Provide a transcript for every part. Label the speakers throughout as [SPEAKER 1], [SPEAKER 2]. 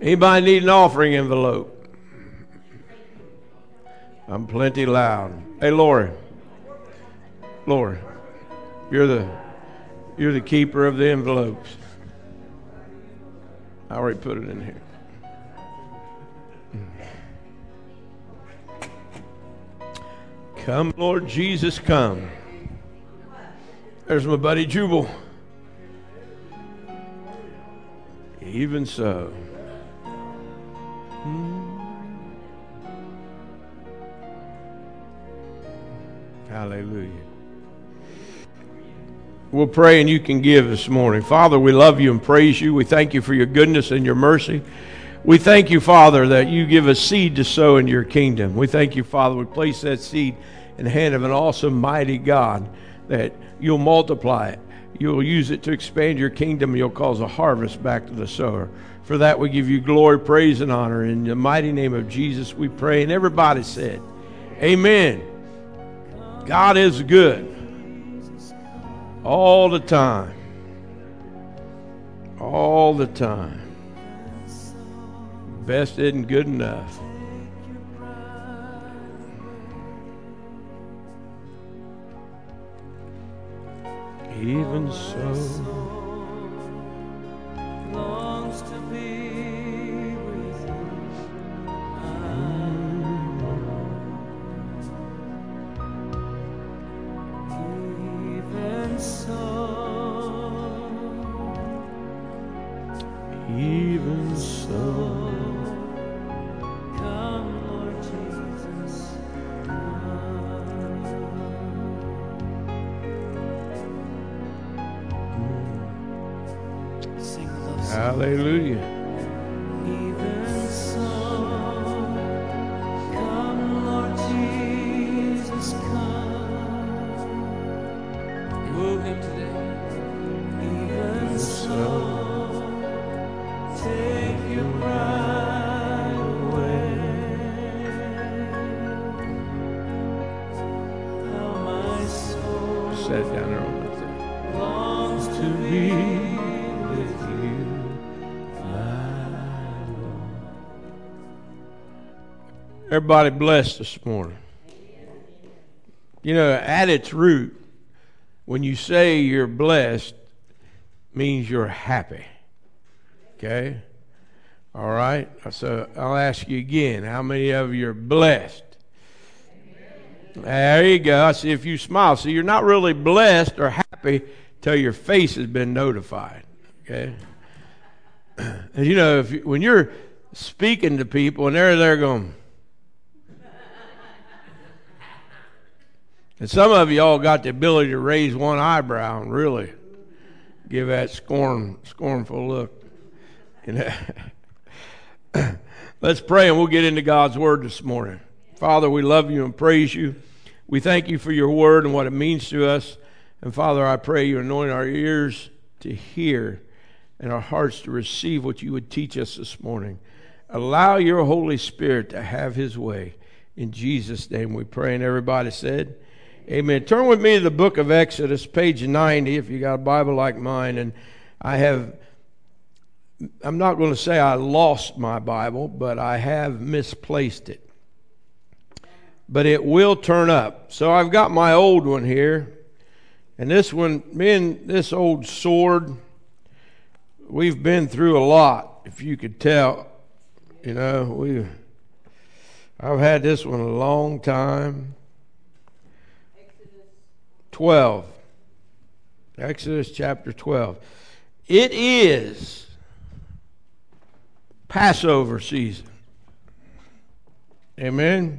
[SPEAKER 1] Anybody need an offering envelope? I'm plenty loud. Hey, Lori. Lori, you're the keeper of the envelopes. I already put it in here. Come, Lord Jesus, come. There's my buddy Jubal. Even so. Hallelujah. We'll pray and you can give this morning. Father, we love you and praise you. We thank you for your goodness and your mercy. We thank you, Father, that you give us seed to sow in your kingdom. We thank you, Father, we place that seed in the hand of an awesome, mighty God, that you'll multiply it. You'll use it to expand your kingdom, and you'll cause a harvest back to the sower. For that we give you glory, praise, and honor. In the mighty name of Jesus we pray. And everybody said, amen. God is good all the time. All the time. Best isn't good enough. Even so. Longs to be with you. Even so. Even so. Come, Lord Jesus. Hallelujah. Even so, come, Lord Jesus, come. Move him today. Even so, take your pride away. How my soul set down there on the thing longs to be. Everybody blessed this morning. You know, at its root, when you say you're blessed, means you're happy. Okay? All right? So I'll ask you again, how many of you are blessed? There you go. I see if you smile. See, you're not really blessed or happy till your face has been notified. Okay? And you know, when you're speaking to people and they're there going, and some of you all got the ability to raise one eyebrow and really give that scornful look. You know? Let's pray and we'll get into God's word this morning. Father, we love you and praise you. We thank you for your word and what it means to us. And Father, I pray you anoint our ears to hear and our hearts to receive what you would teach us this morning. Allow your Holy Spirit to have his way. In Jesus' name we pray. And everybody said, amen. Turn with me to the book of Exodus, page 90, if you got a Bible like mine. And I'm not going to say I lost my Bible, but I have misplaced it. But it will turn up. So I've got my old one here. And this one, me and this old sword, we've been through a lot, if you could tell. You know, I've had this one a long time. 12. Exodus chapter 12. It is Passover season. Amen.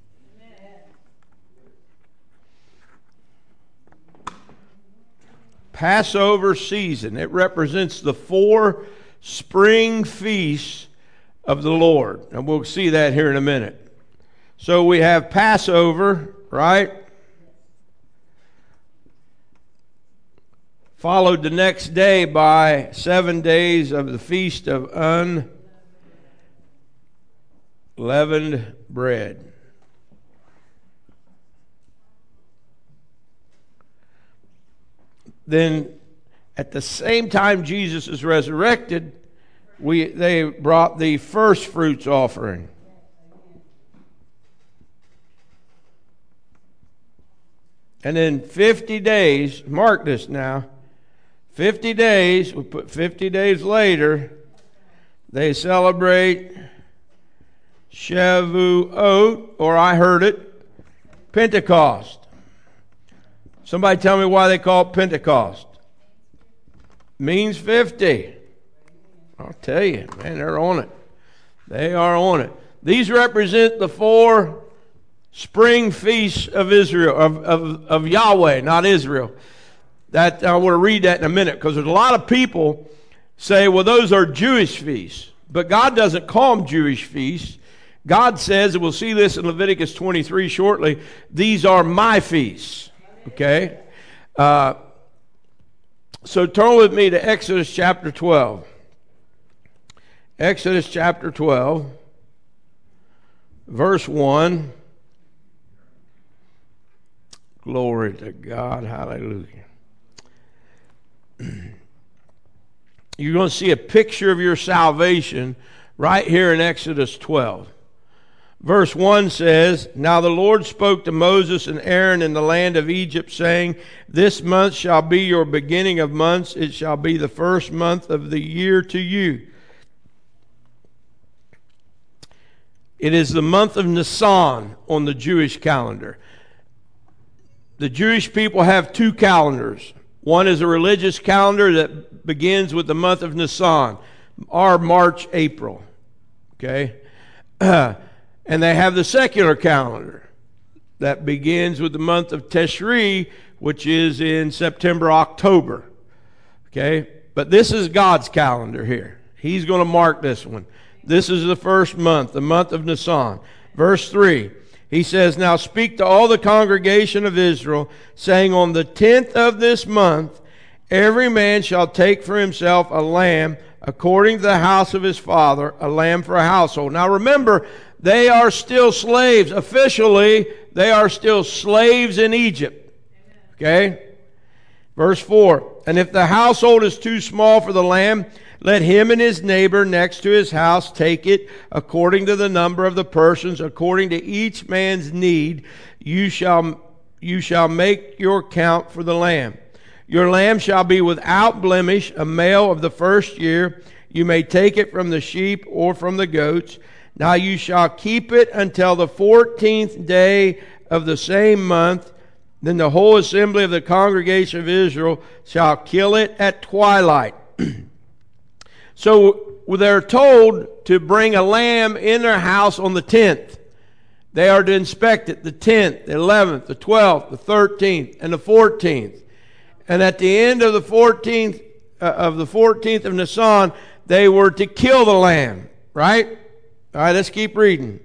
[SPEAKER 1] Passover season. It represents the 4 spring feasts of the Lord. And we'll see that here in a minute. So we have Passover, right? Followed the next day by 7 days of the Feast of Unleavened Bread. Then, at the same time Jesus is resurrected, they brought the first fruits offering. And then 50 days, mark this now, 50 days, we put 50 days later, they celebrate Shavuot, or I heard it, Pentecost. Somebody tell me why they call it Pentecost. Means 50. I'll tell you, man, they're on it. They are on it. These represent the 4 spring feasts of Israel, of Yahweh, not Israel. That I want to read that in a minute, because there's a lot of people say, well, those are Jewish feasts. But God doesn't call them Jewish feasts. God says, and we'll see this in Leviticus 23 shortly, these are my feasts. Okay? So turn with me to Exodus chapter 12. Exodus chapter 12, verse 1. Glory to God. Hallelujah. You're going to see a picture of your salvation right here in Exodus 12. Verse 1 says, Now the Lord spoke to Moses and Aaron in the land of Egypt, saying, This month shall be your beginning of months. It shall be the first month of the year to you. It is the month of Nisan on the Jewish calendar. The Jewish people have 2 calendars. One is a religious calendar that begins with the month of Nisan, or March, April. Okay? And they have the secular calendar that begins with the month of Tishri, which is in September, October. Okay? But this is God's calendar here. He's going to mark this one. This is the first month, the month of Nisan. Verse 3, he says, Now speak to all the congregation of Israel, saying, On the 10th of this month, every man shall take for himself a lamb according to the house of his father, a lamb for a household. Now remember, they are still slaves. Officially, they are still slaves in Egypt. Okay? Verse 4, And if the household is too small for the lamb, let him and his neighbor next to his house take it according to the number of the persons, according to each man's need. You shall make your count for the lamb. Your lamb shall be without blemish, a male of the first year. You may take it from the sheep or from the goats. Now you shall keep it until the 14th day of the same month. Then the whole assembly of the congregation of Israel shall kill it at twilight. So they're told to bring a lamb in their house on the 10th. They are to inspect it the 10th, the 11th, the 12th, the 13th, and the 14th. And at the end of the 14th of Nisan, they were to kill the lamb. Right? All right, let's keep reading.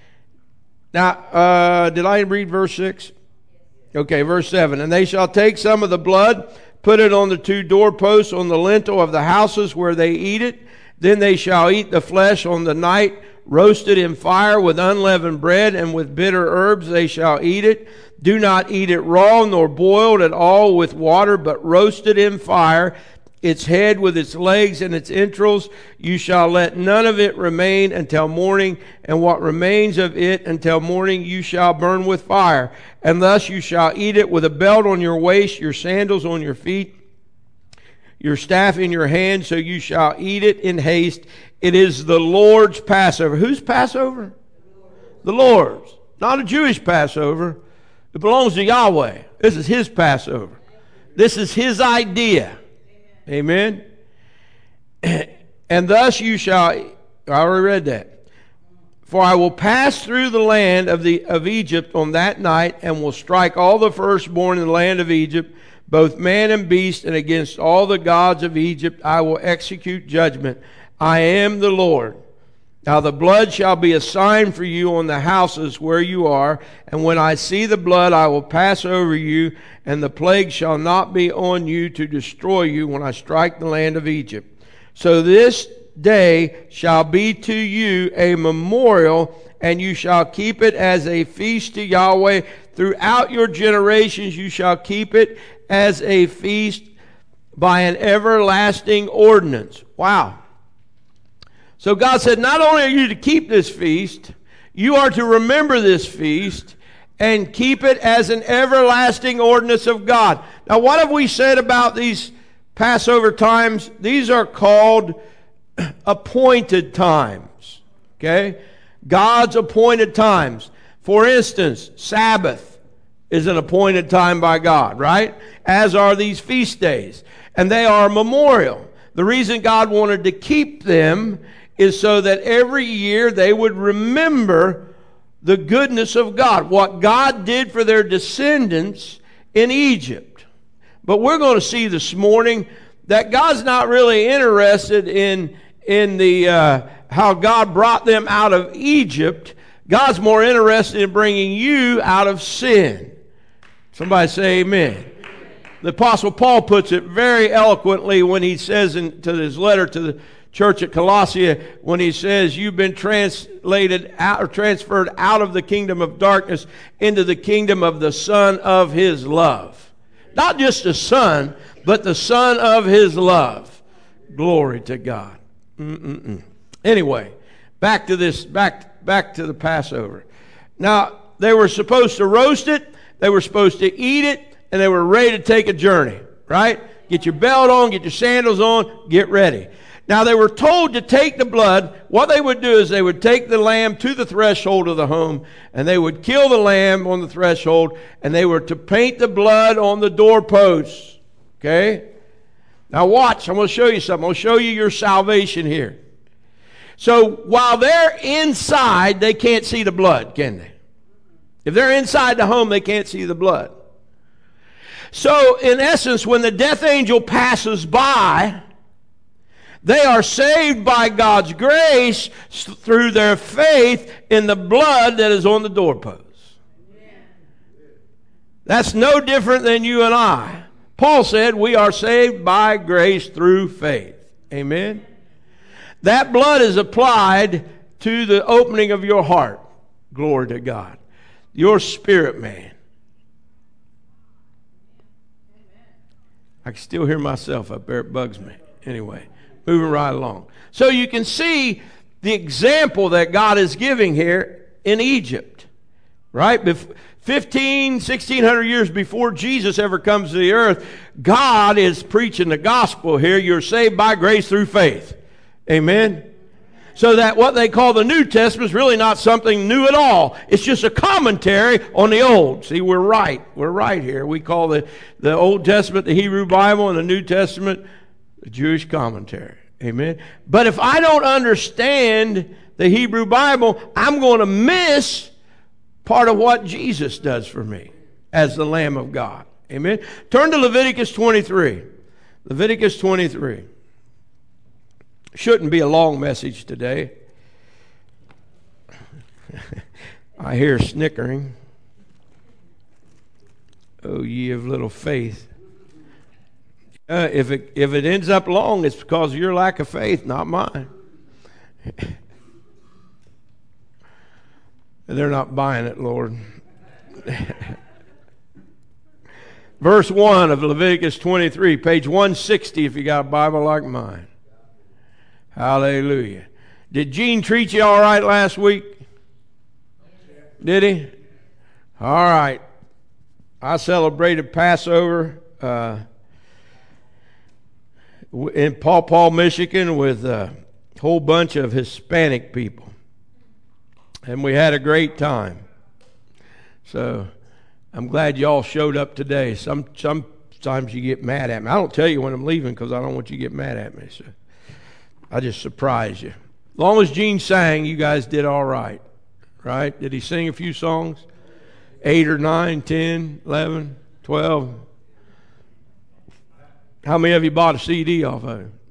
[SPEAKER 1] Now, did I read verse 6? Okay, verse 7. And they shall take some of the blood, put it on the 2 doorposts on the lintel of the houses where they eat it. Then they shall eat the flesh on the night, roasted in fire with unleavened bread, and with bitter herbs they shall eat it. Do not eat it raw nor boiled at all with water, but roasted in fire, its head with its legs and its entrails. You shall let none of it remain until morning, and what remains of it until morning you shall burn with fire. And thus you shall eat it with a belt on your waist, your sandals on your feet, your staff in your hand, so you shall eat it in haste. It is the Lord's Passover. Whose Passover? The Lord's. Not a Jewish Passover. It belongs to Yahweh. This is His Passover. This is His idea. Amen. And thus you shall, I already read that. For I will pass through the land of Egypt on that night, and will strike all the firstborn in the land of Egypt, both man and beast, and against all the gods of Egypt I will execute judgment. I am the Lord. Now the blood shall be a sign for you on the houses where you are, and when I see the blood I will pass over you, and the plague shall not be on you to destroy you when I strike the land of Egypt. So this day shall be to you a memorial, and you shall keep it as a feast to Yahweh. Throughout your generations you shall keep it as a feast by an everlasting ordinance. Wow. So God said, not only are you to keep this feast, you are to remember this feast and keep it as an everlasting ordinance of God. Now, what have we said about these Passover times? These are called appointed times. Okay? God's appointed times. For instance, Sabbath is an appointed time by God, right? As are these feast days. And they are memorial. The reason God wanted to keep them is so that every year they would remember the goodness of God, what God did for their descendants in Egypt. But we're going to see this morning that God's not really interested in the how God brought them out of Egypt. God's more interested in bringing you out of sin. Somebody say amen. The Apostle Paul puts it very eloquently when he says to his letter to the church at Colossae, when he says, you've been translated out or transferred out of the kingdom of darkness into the kingdom of the Son of his love. Not just the Son, but the Son of his love. Glory to God. Anyway, back to this, back to the Passover. Now, they were supposed to roast it, they were supposed to eat it, and they were ready to take a journey, right? Get your belt on, get your sandals on, get ready. Now, they were told to take the blood. What they would do is they would take the lamb to the threshold of the home, and they would kill the lamb on the threshold, and they were to paint the blood on the doorposts. Okay? Now, watch. I'm going to show you something. I'm going to show you your salvation here. So, while they're inside, they can't see the blood, can they? If they're inside the home, they can't see the blood. So, in essence, when the death angel passes by, they are saved by God's grace through their faith in the blood that is on the doorposts. That's no different than you and I. Paul said we are saved by grace through faith. Amen? That blood is applied to the opening of your heart. Glory to God. Your spirit man. I can still hear myself up there. It bugs me. Anyway. Moving right along. So you can see the example that God is giving here in Egypt. Right? 1600 years before Jesus ever comes to the earth, God is preaching the gospel here. You're saved by grace through faith. Amen? So that what they call the New Testament is really not something new at all. It's just a commentary on the Old. See, we're right. We're right here. We call the Old Testament the Hebrew Bible and the New Testament the Jewish commentary. Amen. But if I don't understand the Hebrew Bible, I'm going to miss part of what Jesus does for me as the Lamb of God. Amen. Turn to Leviticus 23. Leviticus 23. Shouldn't be a long message today. I hear snickering. Oh, ye of little faith. If it ends up long, it's because of your lack of faith, not mine. They're not buying it, Lord. Verse 1 of Leviticus 23, page 160 if you got a Bible like mine. Hallelujah. Did Gene treat you all right last week? Did he? All right. I celebrated Passover in Paw Paw, Michigan, with a whole bunch of Hispanic people. And we had a great time. So I'm glad y'all showed up today. Sometimes you get mad at me. I don't tell you when I'm leaving because I don't want you to get mad at me. So I just surprise you. As long as Gene sang, you guys did all right. Right? Did he sing a few songs? 8 or 9, 10, 11, 12. How many of you bought a CD off of him?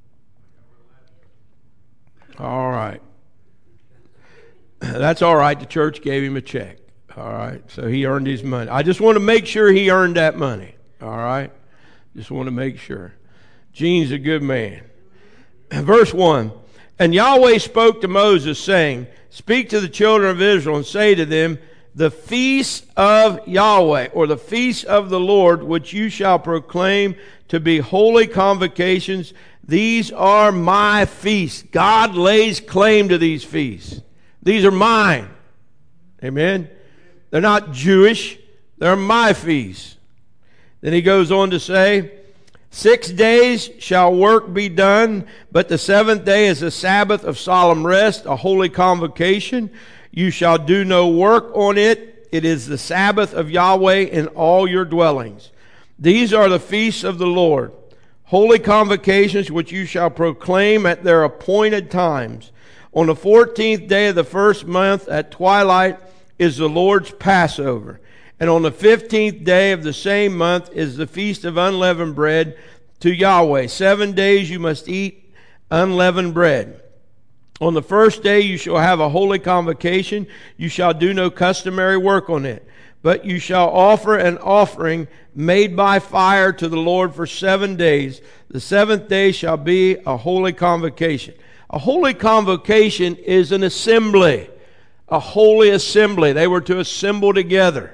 [SPEAKER 1] All right. That's all right. The church gave him a check. All right. So he earned his money. I just want to make sure he earned that money. All right. Just want to make sure. Gene's a good man. Verse 1. And Yahweh spoke to Moses, saying, Speak to the children of Israel and say to them, the feast of Yahweh, or the feast of the Lord, which you shall proclaim to be holy convocations. These are my feasts. God lays claim to these feasts. These are mine. Amen. They're not Jewish. They're my feasts. Then he goes on to say, 6 days shall work be done, but the seventh day is a Sabbath of solemn rest, a holy convocation. You shall do no work on it. It is the Sabbath of Yahweh in all your dwellings. These are the feasts of the Lord, holy convocations which you shall proclaim at their appointed times. On the 14th day of the first month at twilight is the Lord's Passover. And on the 15th day of the same month is the feast of unleavened bread to Yahweh. 7 days you must eat unleavened bread. On the first day you shall have a holy convocation. You shall do no customary work on it, but you shall offer an offering made by fire to the Lord for 7 days. The seventh day shall be a holy convocation. A holy convocation is an assembly, a holy assembly. They were to assemble together.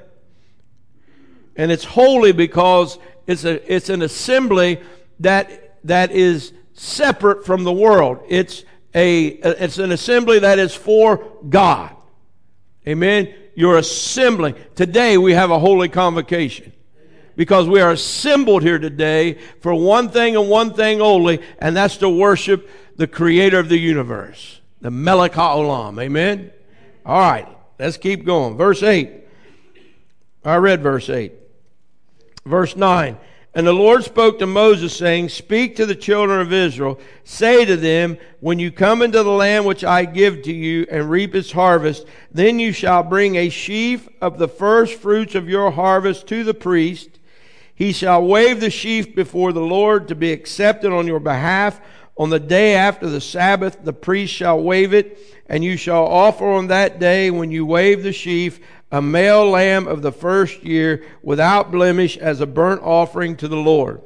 [SPEAKER 1] And it's holy because it's an assembly that is separate from the world. It's an assembly that is for God. Amen. You're assembling. Today we have a holy convocation because we are assembled here today for one thing and one thing only, and that's to worship the Creator of the universe, the Melech HaOlam. Amen. All right, let's keep going. Verse 8. I read verse 8. Verse 9. And the Lord spoke to Moses, saying, Speak to the children of Israel, say to them, When you come into the land which I give to you, and reap its harvest, then you shall bring a sheaf of the first fruits of your harvest to the priest. He shall wave the sheaf before the Lord to be accepted on your behalf. On the day after the Sabbath, the priest shall wave it, and you shall offer on that day, when you wave the sheaf, a male lamb of the first year without blemish as a burnt offering to the Lord.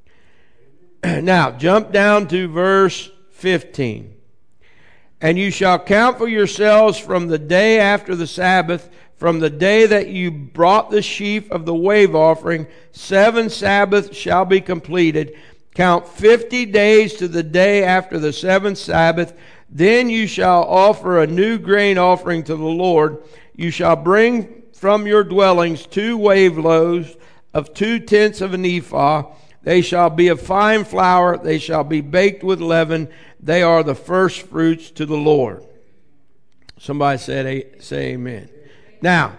[SPEAKER 1] Now, jump down to verse 15. And you shall count for yourselves from the day after the Sabbath, from the day that you brought the sheaf of the wave offering, 7 Sabbaths shall be completed. Count 50 days to the day after the 7th Sabbath. Then you shall offer a new grain offering to the Lord. You shall bring from your dwellings 2 wave loaves of 2/10 of an ephah. They shall be of fine flour. They shall be baked with leaven. They are the first fruits to the Lord. Somebody say amen. Now,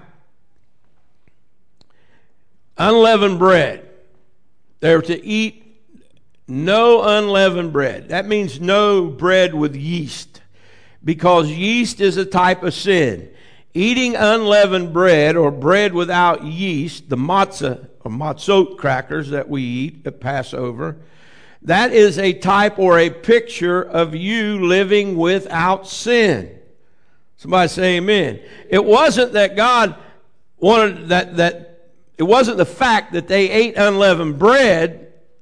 [SPEAKER 1] unleavened bread. They're to eat no unleavened bread. That means no bread with yeast, because yeast is a type of sin. Eating unleavened bread or bread without yeast, the matzah or matzot crackers that we eat at Passover, that is a type or a picture of you living without sin. Somebody say amen. It wasn't that God wanted that it wasn't the fact that they ate unleavened bread.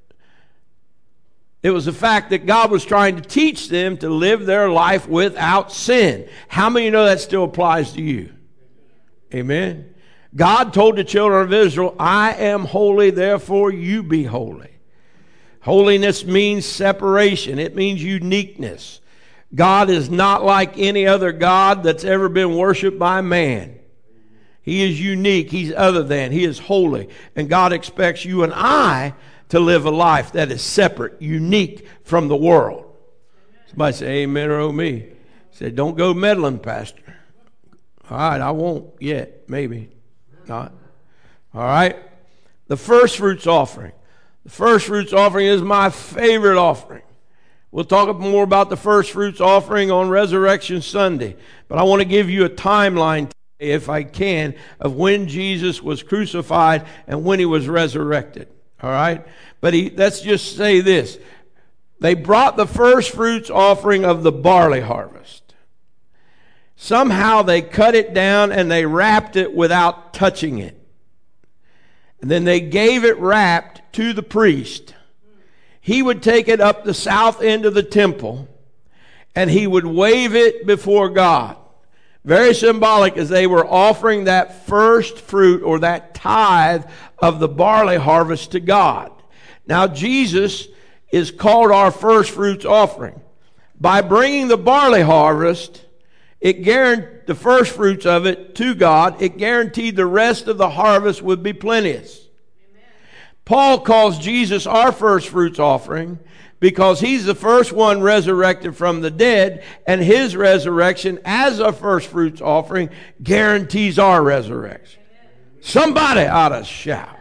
[SPEAKER 1] It was the fact that God was trying to teach them to live their life without sin. How many know that still applies to you? Amen. God told the children of Israel, I am holy, therefore you be holy. Holiness means separation. It means uniqueness. God is not like any other God that's ever been worshiped by man. He is unique. He's other than. He is holy. And God expects you and I to live a life that is separate, unique from the world. Somebody say amen or oh me. Say, don't go meddling, Pastor. All right, I won't yet. Maybe not. All right. The first fruits offering. The first fruits offering is my favorite offering. We'll talk more about the first fruits offering on Resurrection Sunday. But I want to give you a timeline today, if I can, of when Jesus was crucified and when he was resurrected. All right? But let's just say this. They brought the first fruits offering of the barley harvest. Somehow they cut it down and they wrapped it without touching it. And then they gave it wrapped to the priest. He would take it up the south end of the temple and he would wave it before God. Very symbolic, as they were offering that first fruit or that tithe of the barley harvest to God. Now Jesus is called our first fruits offering. By bringing the barley harvest, it guaranteed the first fruits of it to God. It guaranteed the rest of the harvest would be plenteous. Amen. Paul calls Jesus our first fruits offering because he's the first one resurrected from the dead, and his resurrection as a first fruits offering guarantees our resurrection. Amen. Somebody ought to shout.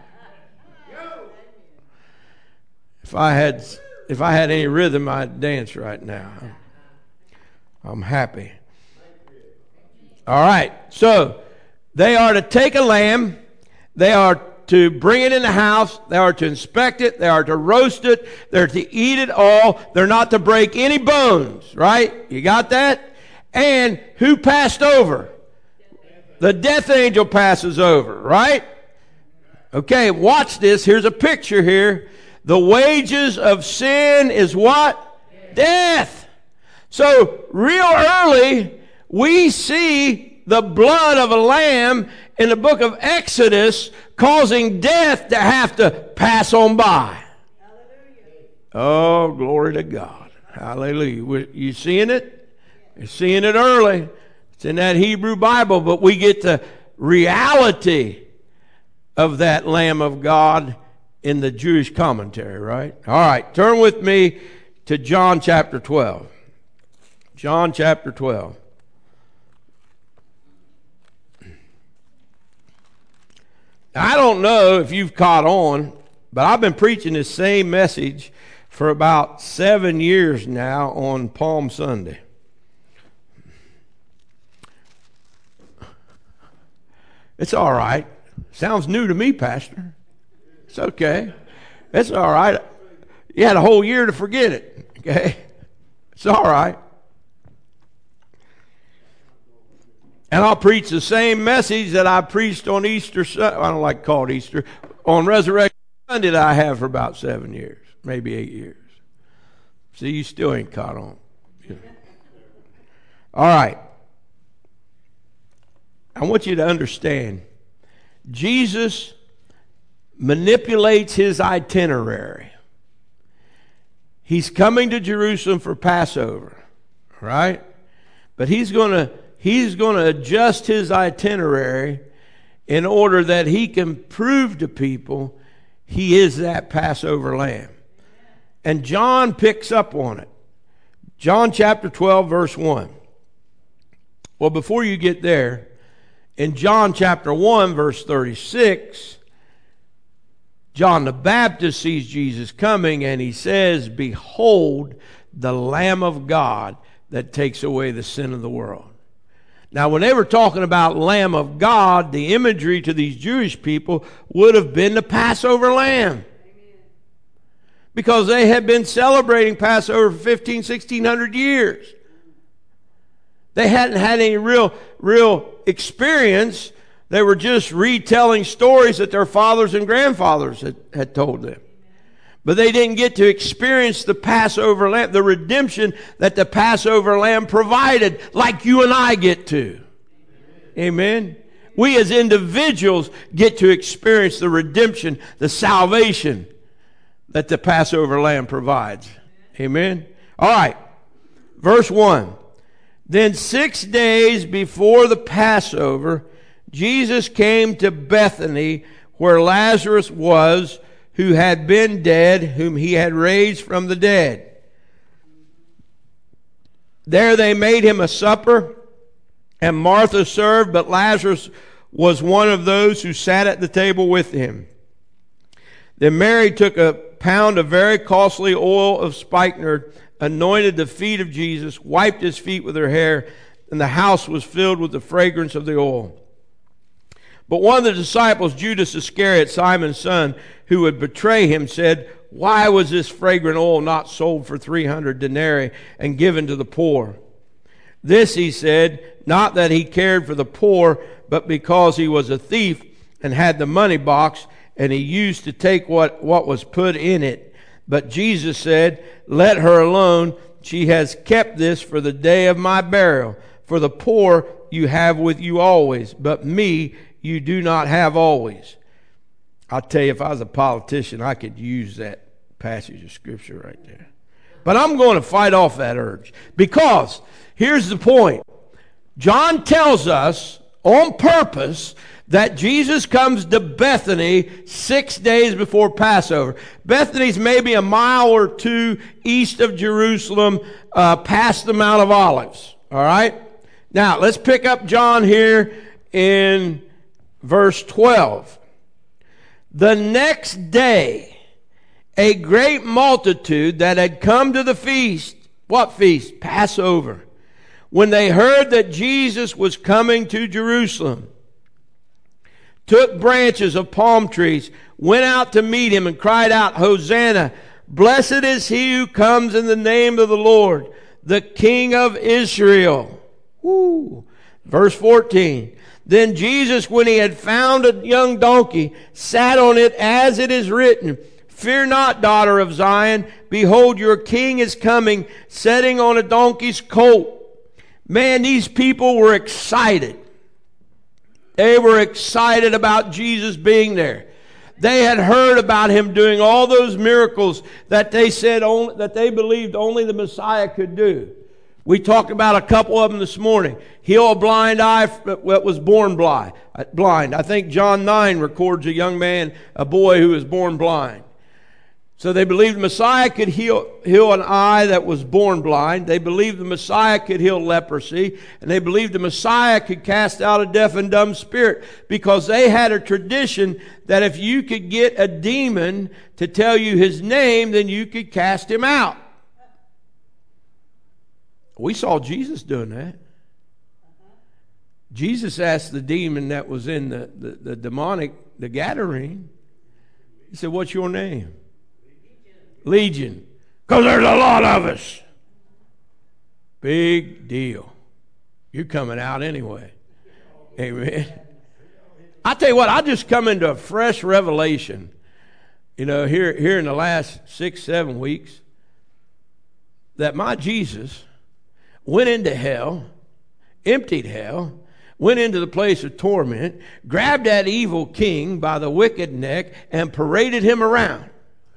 [SPEAKER 1] If I had any rhythm, I'd dance right now. I'm happy. All right. So they are to take a lamb. They are to bring it in the house. They are to inspect it. They are to roast it. They're to eat it all. They're not to break any bones. Right? You got that? And who passed over? The death angel passes over. Right? Okay. Watch this. Here's a picture here. The wages of sin is what? Death. So real early, we see the blood of a lamb in the book of Exodus causing death to have to pass on by. Hallelujah. Oh, glory to God. Hallelujah. You seeing it? You're seeing it early. It's in that Hebrew Bible, but we get the reality of that Lamb of God in the Jewish commentary, right? All right, turn with me to John chapter 12. John chapter 12. I don't know if you've caught on, but I've been preaching this same message for about 7 years now on Palm Sunday. It's all right. Sounds new to me, Pastor. It's okay. It's all right. You had a whole year to forget it. Okay? It's all right. And I'll preach the same message that I preached on Easter Sunday. I don't like to call it Easter. On Resurrection Sunday that I have for about 7 years. Maybe 8 years. See, you still ain't caught on. Yeah. All right. I want you to understand. Jesus manipulates his itinerary. He's coming to Jerusalem for Passover, right? But he's going to adjust his itinerary in order that he can prove to people he is that Passover lamb. And John picks up on it. John chapter 12, verse 1. Well, before you get there, in John chapter 1, verse 36, John the Baptist sees Jesus coming and he says, "Behold, the Lamb of God that takes away the sin of the world." Now, when they were talking about Lamb of God, the imagery to these Jewish people would have been the Passover lamb. Because they had been celebrating Passover for 1,600 years. They hadn't had any real experience. They were just retelling stories that their fathers and grandfathers had told them. But they didn't get to experience the Passover lamb, the redemption that the Passover lamb provided, like you and I get to. Amen. We as individuals get to experience the redemption, the salvation that the Passover lamb provides. Amen. All right. Verse 1. Then 6 days before the Passover, Jesus came to Bethany, where Lazarus was, who had been dead, whom he had raised from the dead. There they made him a supper, and Martha served, but Lazarus was one of those who sat at the table with him. Then Mary took a pound of very costly oil of spikenard, anointed the feet of Jesus, wiped his feet with her hair, and the house was filled with the fragrance of the oil. But one of the disciples, Judas Iscariot, Simon's son, who would betray him, said, "Why was this fragrant oil not sold for 300 denarii and given to the poor?" This he said, not that he cared for the poor, but because he was a thief and had the money box, and he used to take what was put in it. But Jesus said, "Let her alone. She has kept this for the day of my burial. For the poor you have with you always, but me you do not have always. I'll tell you, if I was a politician, I could use that passage of Scripture right there. But I'm going to fight off that urge. Because, here's the point. John tells us, on purpose, that Jesus comes to Bethany 6 days before Passover. Bethany's maybe a mile or two east of Jerusalem, past the Mount of Olives. All right? Now, let's pick up John here in verse 12. The next day, a great multitude that had come to the feast. What feast? Passover. When they heard that Jesus was coming to Jerusalem, took branches of palm trees, went out to meet him, and cried out, Hosanna! Blessed is he who comes in the name of the Lord, the King of Israel. Woo. Verse 14. Then Jesus, when he had found a young donkey, sat on it, as it is written, Fear not, daughter of Zion. Behold, your king is coming, sitting on a donkey's colt. Man, these people were excited. They were excited about Jesus being there. They had heard about him doing all those miracles that they said that they believed only the Messiah could do. We talked about a couple of them this morning. Heal a blind eye that was born blind. I think John 9 records a young man, a boy who was born blind. So they believed the Messiah could heal an eye that was born blind. They believed the Messiah could heal leprosy. And they believed the Messiah could cast out a deaf and dumb spirit. Because they had a tradition that if you could get a demon to tell you his name, then you could cast him out. We saw Jesus doing that. Jesus asked the demon that was in the demonic, the Gadarene. He said, what's your name? Legion. Because there's a lot of us. Big deal. You're coming out anyway. Amen. I tell you what, I just come into a fresh revelation. You know, here in the last 6-7 weeks, that my Jesus went into hell, emptied hell, went into the place of torment, grabbed that evil king by the wicked neck, and paraded him around.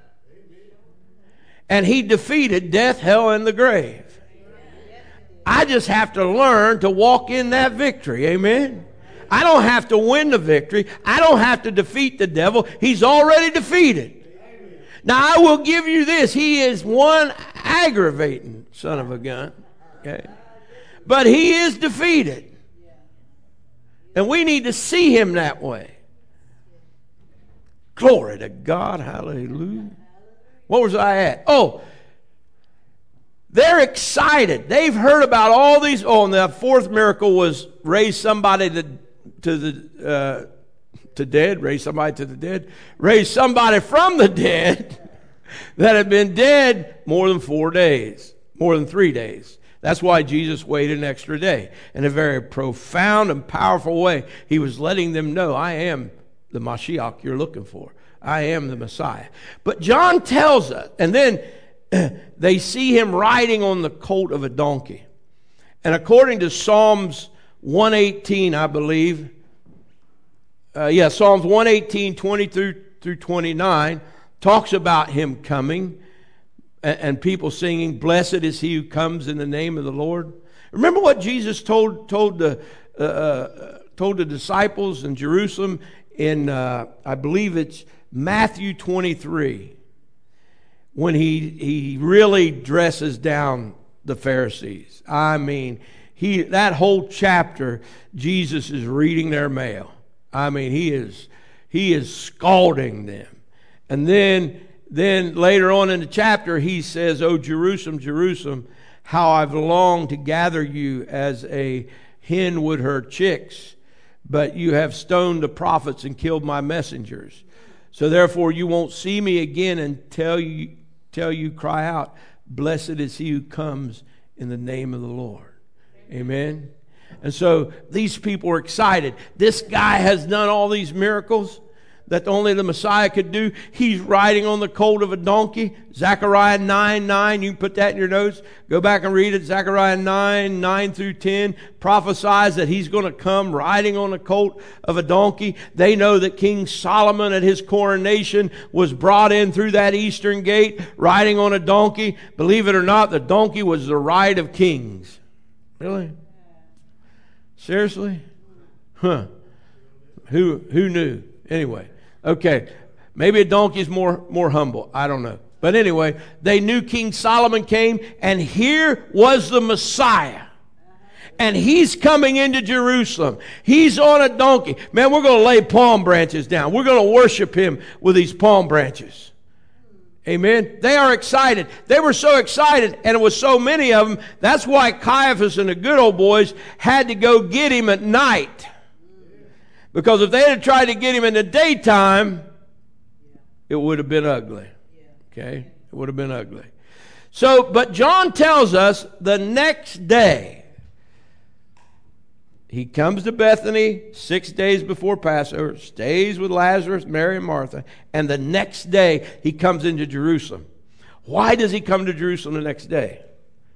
[SPEAKER 1] And he defeated death, hell, and the grave. I just have to learn to walk in that victory. Amen? I don't have to win the victory. I don't have to defeat the devil. He's already defeated. Now, I will give you this. He is one aggravating son of a gun. Okay? But he is defeated. And we need to see him that way. Glory to God. Hallelujah. What was I at? Oh, they're excited. They've heard about all these. Oh, and the fourth miracle was raise somebody to the dead. Raise somebody to the dead. Raise somebody from the dead that had been dead more than 4 days, more than 3 days. That's why Jesus waited an extra day. In a very profound and powerful way, he was letting them know, I am the Mashiach you're looking for. I am the Messiah. But John tells us, and then they see him riding on the colt of a donkey. And according to Psalms 118, I believe, Psalms 118, 20 through 29, talks about him coming and people singing, Blessed is he who comes in the name of the Lord. Remember what Jesus told the disciples in Jerusalem in, I believe it's Matthew 23, when he really dresses down the Pharisees. I mean, that whole chapter, Jesus is reading their mail. I mean, he is scalding them. And then later on in the chapter, he says, "Oh, Jerusalem, Jerusalem, how I've longed to gather you as a hen would her chicks, but you have stoned the prophets and killed my messengers. So therefore you won't see me again until you cry out, Blessed is he who comes in the name of the Lord." Amen. And so these people are excited. This guy has done all these miracles. that only the Messiah could do. He's riding on the colt of a donkey. Zechariah 9:9. You can put that in your notes. Go back and read it. Zechariah 9 through 10 prophesies that he's going to come riding on the colt of a donkey. They know that King Solomon at his coronation was brought in through that eastern gate riding on a donkey. Believe it or not, the donkey was the ride of kings. Really? Seriously? Huh. Who knew? Anyway. Okay, maybe a donkey's more humble. I don't know. But anyway, they knew King Solomon came, and here was the Messiah. And he's coming into Jerusalem. He's on a donkey. Man, we're going to lay palm branches down. We're going to worship him with these palm branches. Amen. They are excited. They were so excited, and it was so many of them. That's why Caiaphas and the good old boys had to go get him at night. Because if they had tried to get him in the daytime, it would have been ugly. Okay? It would have been ugly. So, but John tells us the next day, he comes to Bethany 6 days before Passover, stays with Lazarus, Mary, and Martha, and the next day he comes into Jerusalem. Why does he come to Jerusalem the next day?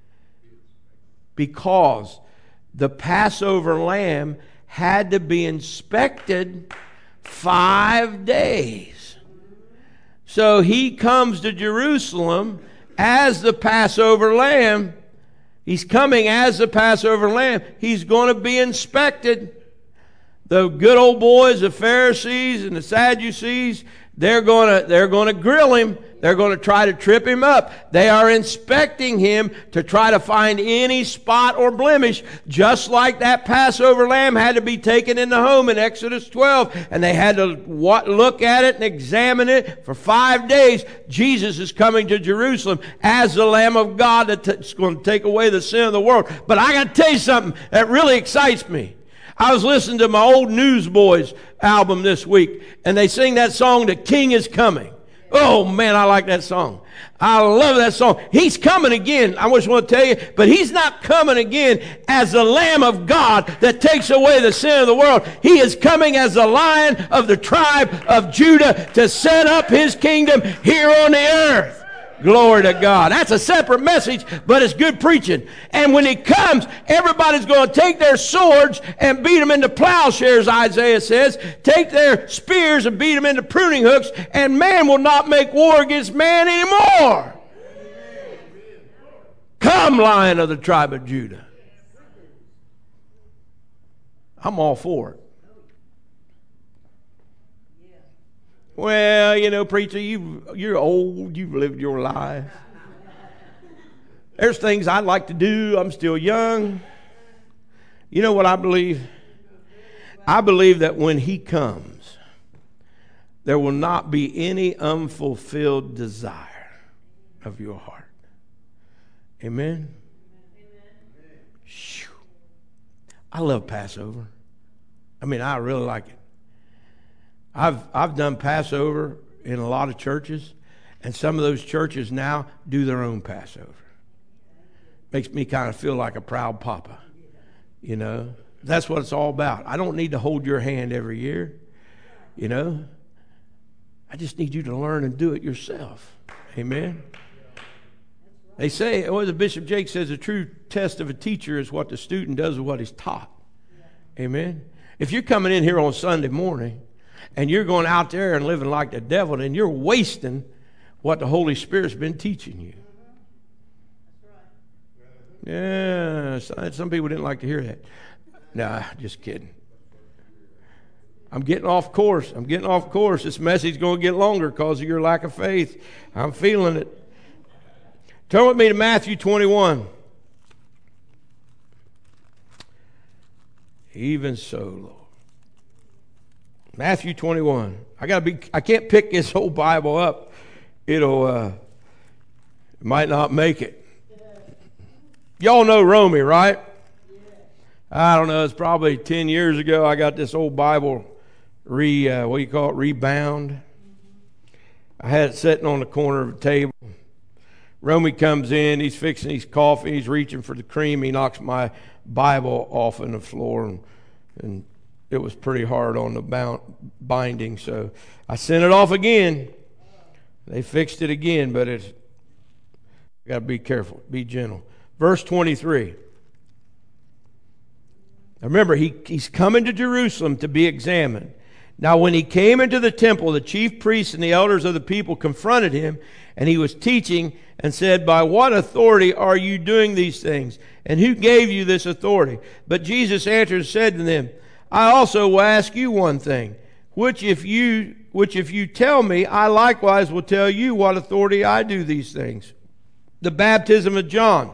[SPEAKER 1] Because the Passover lamb had to be inspected 5 days. So he comes to Jerusalem as the Passover lamb. He's coming as the Passover lamb. He's going to be inspected. The good old boys, the Pharisees and the Sadducees, they're going to grill him. They're going to try to trip him up. They are inspecting him to try to find any spot or blemish, just like that Passover lamb had to be taken in the home in Exodus 12, and they had to look at it and examine it for 5 days. Jesus is coming to Jerusalem as the Lamb of God that's going to take away the sin of the world. But I got to tell you something that really excites me. I was listening to my old Newsboys album this week, and they sing that song, "The King is Coming." Oh, man, I like that song. I love that song. He's coming again. I just want to tell you, but he's not coming again as the Lamb of God that takes away the sin of the world. He is coming as the Lion of the tribe of Judah to set up his kingdom here on the earth. Glory to God. That's a separate message, but it's good preaching. And when he comes, everybody's going to take their swords and beat them into plowshares, Isaiah says. Take their spears and beat them into pruning hooks, and man will not make war against man anymore. Come, Lion of the tribe of Judah. I'm all for it. Well, you know, preacher, you're old. You've lived your life. There's things I'd like to do. I'm still young. You know what I believe? I believe that when he comes, there will not be any unfulfilled desire of your heart. Amen? Amen. I love Passover. I mean, I really like it. I've done Passover in a lot of churches, and some of those churches now do their own Passover. Makes me kind of feel like a proud papa, you know. That's what it's all about. I don't need to hold your hand every year, you know. I just need you to learn and do it yourself. Amen. They say, the Bishop Jake says, the true test of a teacher is what the student does with what he's taught. Amen. If you're coming in here on Sunday morning and you're going out there and living like the devil, then you're wasting what the Holy Spirit's been teaching you. Yeah, some people didn't like to hear that. Nah, just kidding. I'm getting off course. This message is going to get longer because of your lack of faith. I'm feeling it. Turn with me to Matthew 21. Even so, Lord. Matthew 21. I can't pick this whole Bible up. It might not make it. Y'all know Romy, right? I don't know. It's probably 10 years ago. I got this old Bible rebound. I had it sitting on the corner of the table. Romy comes in. He's fixing his coffee. He's reaching for the cream. He knocks my Bible off on the floor and it was pretty hard on the binding. So I sent it off again. They fixed it again, but it's got to be careful, be gentle. Verse 23. Now remember, he's coming to Jerusalem to be examined. Now when he came into the temple, the chief priests and the elders of the people confronted him, and he was teaching and said, "By what authority are you doing these things? And who gave you this authority?" But Jesus answered and said to them, "I also will ask you one thing, which if you tell me, I likewise will tell you what authority I do these things. The baptism of John,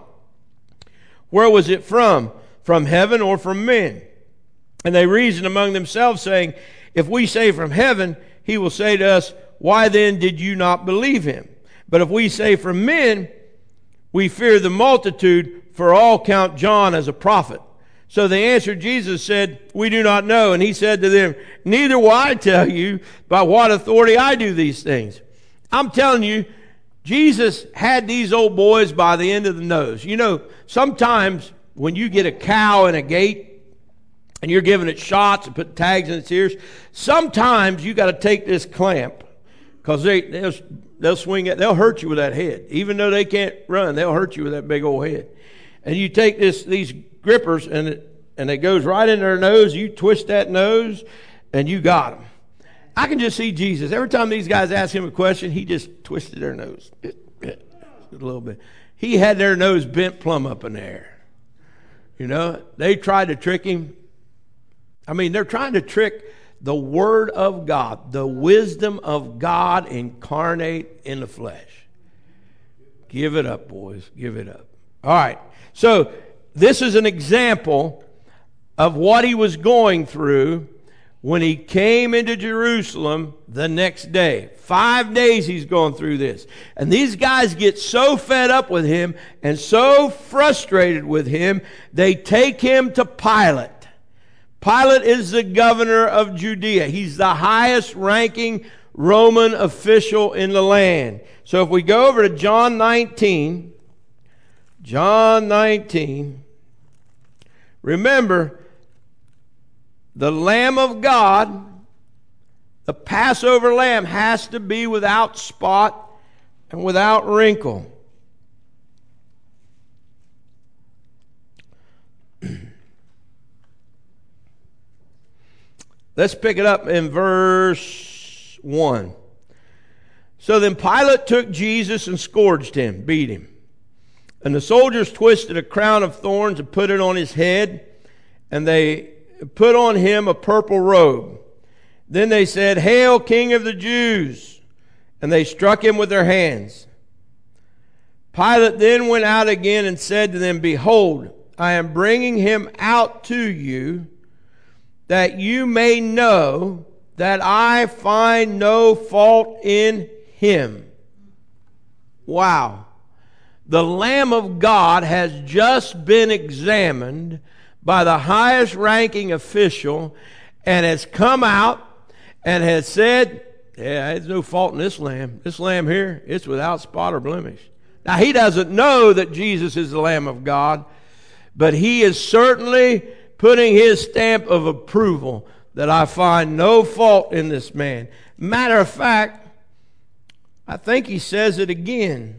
[SPEAKER 1] where was it from? From heaven or from men?" And they reasoned among themselves, saying, "If we say from heaven, he will say to us, why then did you not believe him? But if we say from men, we fear the multitude, for all count John as a prophet." So they answered Jesus, said, "We do not know." And he said to them, "Neither will I tell you by what authority I do these things." I'm telling you, Jesus had these old boys by the end of the nose. You know, sometimes when you get a cow in a gate and you're giving it shots and put tags in its ears, sometimes you got to take this clamp, because they'll swing it, they'll hurt you with that head. Even though they can't run, they'll hurt you with that big old head. And you take these grippers and it goes right in their nose. You twist that nose and you got them. I can just see Jesus. Every time these guys ask him a question, he just twisted their nose a little bit. He had their nose bent plumb up in the air. You know, they tried to trick him. I mean, they're trying to trick the Word of God, the wisdom of God incarnate in the flesh. Give it up, boys. Give it up. All right. So this is an example of what he was going through when he came into Jerusalem the next day. 5 days he's going through this. And these guys get so fed up with him and so frustrated with him, they take him to Pilate. Pilate is the governor of Judea. He's the highest ranking Roman official in the land. So if we go over to John 19, remember, the Lamb of God, the Passover lamb, has to be without spot and without wrinkle. Let's pick it up in verse 1. So then Pilate took Jesus and scourged him, beat him. And the soldiers twisted a crown of thorns and put it on his head, and they put on him a purple robe. Then they said, "Hail, King of the Jews!" And they struck him with their hands. Pilate then went out again and said to them, "Behold, I am bringing him out to you, that you may know that I find no fault in him." Wow. The Lamb of God has just been examined by the highest ranking official and has come out and has said, "Yeah, there's no fault in this lamb. This lamb here, it's without spot or blemish." Now, he doesn't know that Jesus is the Lamb of God, but he is certainly putting his stamp of approval that I find no fault in this man. Matter of fact, I think he says it again.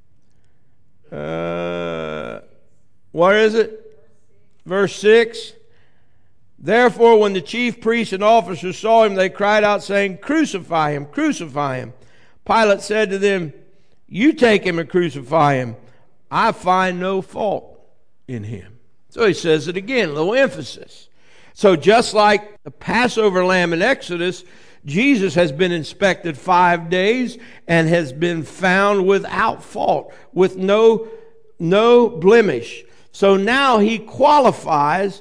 [SPEAKER 1] What is it? Verse 6. Therefore, when the chief priests and officers saw him, they cried out, saying, "Crucify him, crucify him." Pilate said to them, "You take him and crucify him. I find no fault in him." So he says it again, a little emphasis. So just like the Passover lamb in Exodus, Jesus has been inspected 5 days and has been found without fault, with no blemish. So now he qualifies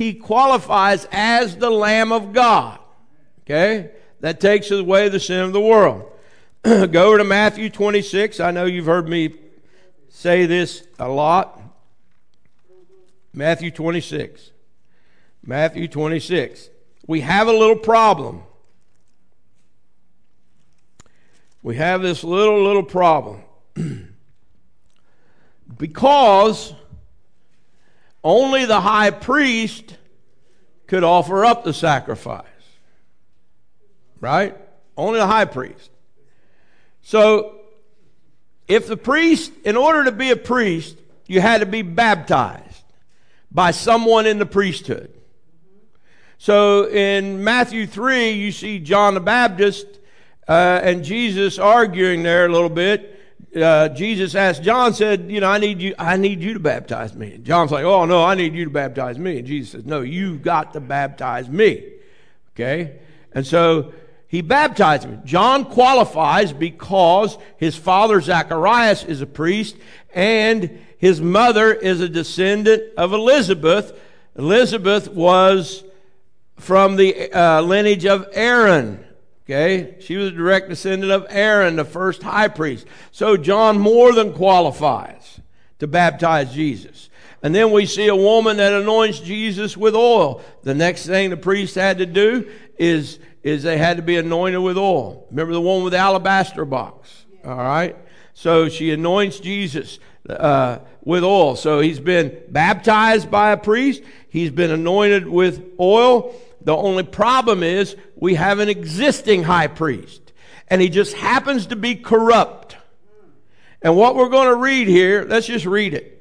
[SPEAKER 1] as the Lamb of God. Okay? That takes away the sin of the world. Go over to Matthew 26. I know you've heard me say this a lot. Matthew 26. Matthew 26. We have a little problem. We have this little problem. Because only the high priest could offer up the sacrifice. Right? Only the high priest. So, if the priest, in order to be a priest, you had to be baptized by someone in the priesthood. So in Matthew 3, you see John the Baptist and Jesus arguing there a little bit. Jesus asked John, said, I need you to baptize me. And John's like, oh no, I need you to baptize me. And Jesus says, no, you've got to baptize me. Okay? And so he baptized him. John qualifies because his father Zacharias is a priest and his mother is a descendant of Elizabeth. Elizabeth was from the lineage of Aaron. Okay? She was a direct descendant of Aaron, the first high priest. So John more than qualifies to baptize Jesus. And then we see a woman that anoints Jesus with oil. The next thing the priest had to do is they had to be anointed with oil. Remember the one with the alabaster box? All right? So she anoints Jesus with oil. So he's been baptized by a priest. He's been anointed with oil. The only problem is we have an existing high priest. And he just happens to be corrupt. And what we're going to read here, let's just read it.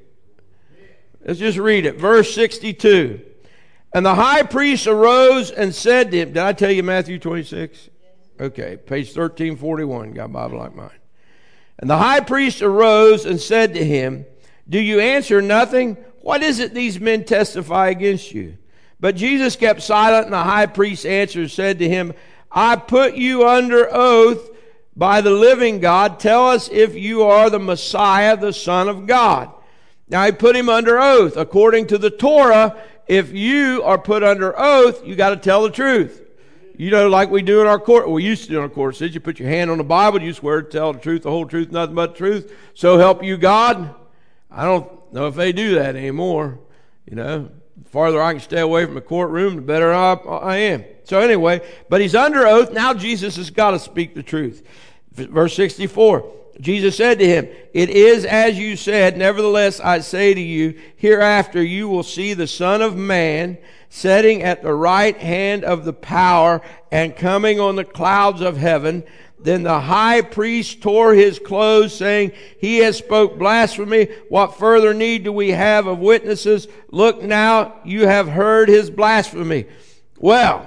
[SPEAKER 1] Let's just read it. Verse 62. And the high priest arose and said to him, did I tell you Matthew 26? Okay, page 1341, got a Bible like mine. And the high priest arose and said to him, do you answer nothing? What is it these men testify against you? But Jesus kept silent, and the high priest answered and said to him, I put you under oath by the living God. Tell us if you are the Messiah, the Son of God. Now he put him under oath. According to the Torah, if you are put under oath, you got to tell the truth. Like we do in our court. We used to do in our court. Says you put your hand on the Bible, you swear to tell the truth, the whole truth, nothing but the truth. So help you God. I don't know if they do that anymore. The farther I can stay away from the courtroom, the better I am. So anyway, but he's under oath. Now Jesus has got to speak the truth. Verse 64. Jesus said to him, it is as you said, nevertheless I say to you, hereafter you will see the Son of Man sitting at the right hand of the power and coming on the clouds of heaven. Then the high priest tore his clothes, saying, he has spoke blasphemy. What further need do we have of witnesses? Look now, you have heard his blasphemy. Well,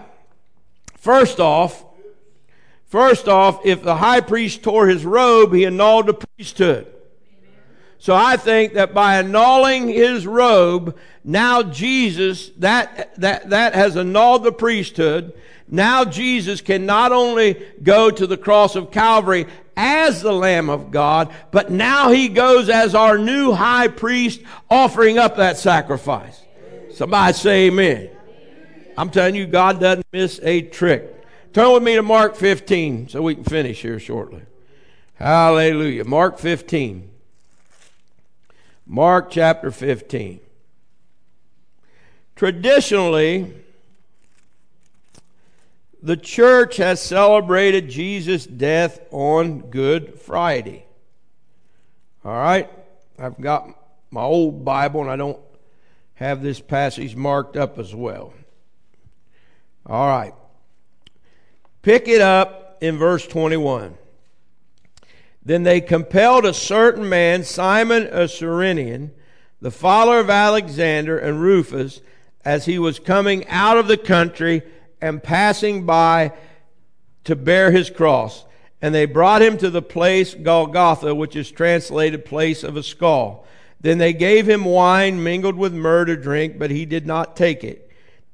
[SPEAKER 1] first off, if the high priest tore his robe, he annulled the priesthood. So I think that by annulling his robe, now Jesus, that has annulled the priesthood. Now Jesus can not only go to the cross of Calvary as the Lamb of God, but now he goes as our new high priest offering up that sacrifice. Somebody say amen. I'm telling you, God doesn't miss a trick. Turn with me to Mark 15 so we can finish here shortly. Hallelujah. Mark 15. Mark chapter 15. Traditionally, the church has celebrated Jesus' death on Good Friday. All right? I've got my old Bible and I don't have this passage marked up as well. All right. Pick it up in verse 21. Then they compelled a certain man, Simon a Cyrenian, the follower of Alexander and Rufus, as he was coming out of the country and passing by to bear his cross. And they brought him to the place Golgotha, which is translated place of a skull. Then they gave him wine mingled with myrrh to drink, but he did not take it.